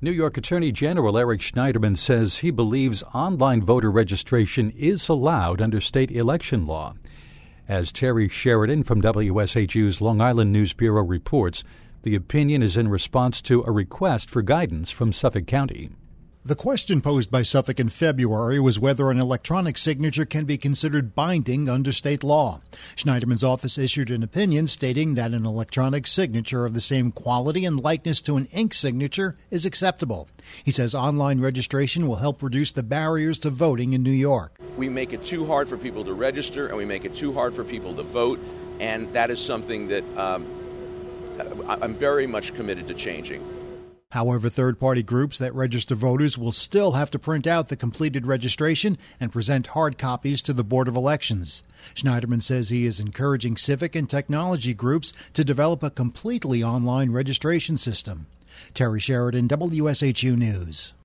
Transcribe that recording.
New York Attorney General Eric Schneiderman says he believes online voter registration is allowed under state election law. As Terry Sheridan from WSHU's Long Island News Bureau reports, the opinion is in response to a request for guidance from Suffolk County. The question posed by Suffolk in February was whether an electronic signature can be considered binding under state law. Schneiderman's office issued an opinion stating that an electronic signature of the same quality and likeness to an ink signature is acceptable. He says online registration will help reduce the barriers to voting in New York. We make it too hard for people to register, and we make it too hard for people to vote, and that is something that I'm very much committed to changing. However, third-party groups that register voters will still have to print out the completed registration and present hard copies to the Board of Elections. Schneiderman says he is encouraging civic and technology groups to develop a completely online registration system. Terry Sheridan, WSHU News.